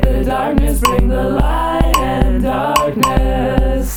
the darkness, bring the light and darkness.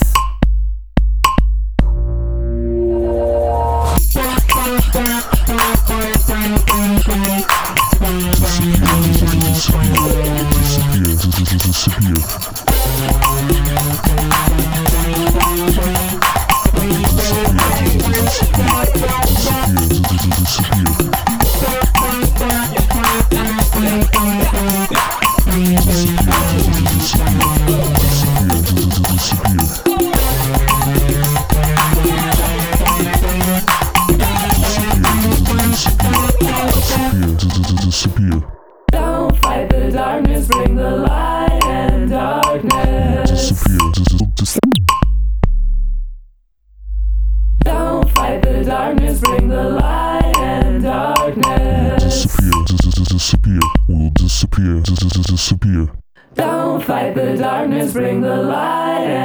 Don't fight the darkness, bring the light and darkness. Don't fight the darkness, bring the light and darkness. Don't fight the darkness, bring the light and